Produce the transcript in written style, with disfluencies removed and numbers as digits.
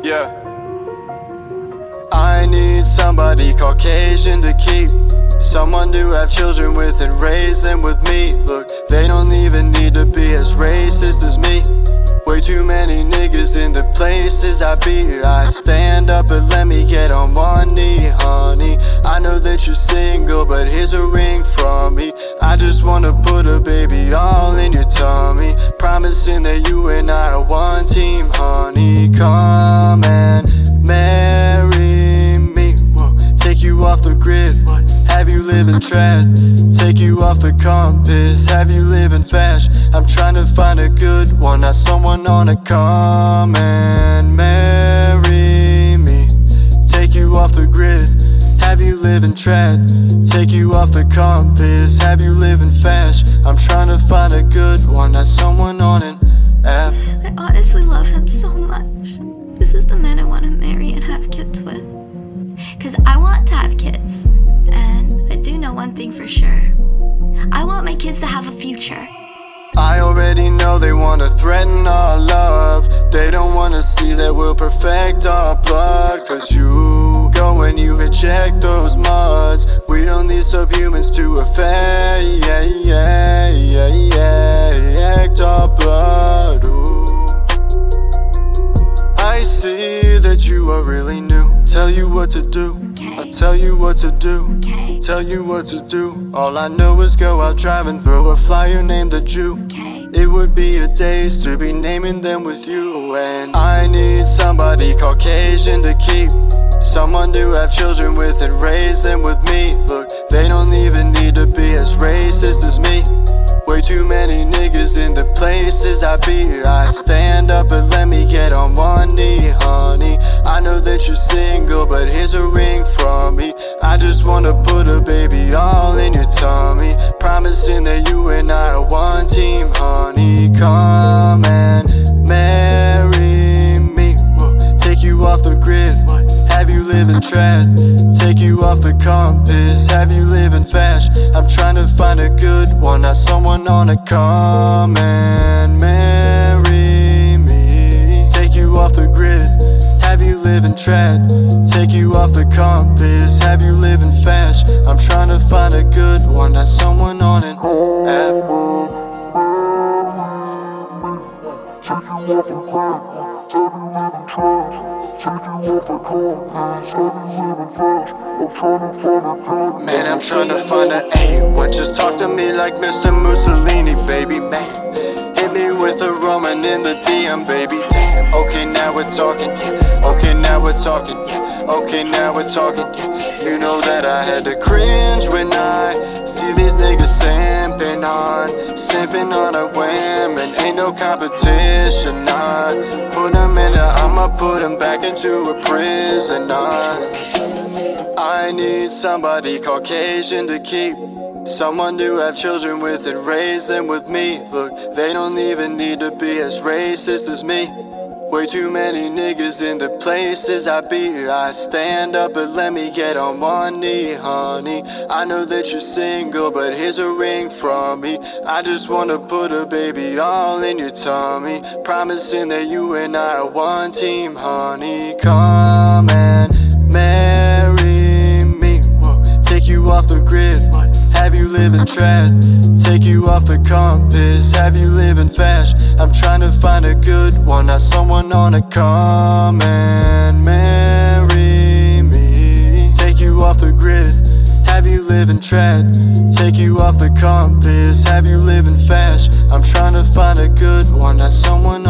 Yeah. I need somebody Caucasian to keep, someone to have children with and raise them with me. Look, they don't even need to be as racist as me. Way too many niggas in the places I be. I stand up and let me get on one knee, honey. I know that you're single, but here's a ring from me. I just wanna put a baby all in your tummy, promising that you and I are one team, honey. Come and marry me. Whoa. Take you off the grid, have you living trad? Take you off the compass, have you living fast? I'm trying to find a good one, not someone on a come and marry me. Take you off the grid, have you living trad? Take you off the compass, have you living fast? I'm trying to find a good one, not someone on an app. I honestly love him so much. This is the man I want to marry and have kids with. Cause I want to have kids, and I do know one thing for sure. I want my kids to have a future. I already know they wanna threaten our love. They don't wanna see that we'll perfect our blood. Cause you go and you reject those muds. We don't need subhumans to affect our blood. Ooh. I see that you are really new. Tell you what to do, I'll tell you what to do, tell you what to do. All I know is go out driving, throw a flyer named the Jew. It would be a daze to be naming them with you. And I need somebody Caucasian to keep, someone to have children with and raise them with me. Look, they don't even need to be as racist as me. Way too many niggas in the places I be. I stand up and let me get on one knee, honey. I know that you're single, but here's a ring from me. I just wanna put a baby all in your tummy, promising that you and I are one team, honey. Come and marry me. Whoa. Take you off the grid, have you living trad? Take you off the compass, have you living fast? I'm trying to find a good one, not someone on a come and marry me. Take you off the grid, have you living trad? Take you off the compass, have you living fast? I'm trying to find a good one, not someone on an app. Take you off the grid, have you living trad? Take you off the compass, have you living fast? I'm trying to find a good. Man, I'm trying to find a A1. Just talk to me like Mr. Mussolini, baby, man. Hit me with a Roman in the DM, baby, damn. Okay, now we're talking, yeah. Okay, now we're talking, yeah. Okay, now we're talking, yeah. You know that I had to cringe when I see these niggas simping on a whim, and ain't no competition. I put them in I'ma put them back into a prison. I need somebody Caucasian to keep, someone to have children with and raise them with me. Look, they don't even need to be as racist as me. Way too many niggas in the places I be. I stand up and let me get on one knee, honey. I know that you're single, but here's a ring from me. I just wanna put a baby all in your tummy, promising that you and I are one team, honey. Come and marry me. Whoa. Take you off the grid, have you living trad? Take you off the compass, have you living fast? I'm trying to find a good one, not someone on a come and marry me. Take you off the grid, have you living trad? Take you off the compass, have you living fast? I'm trying to find a good one, not someone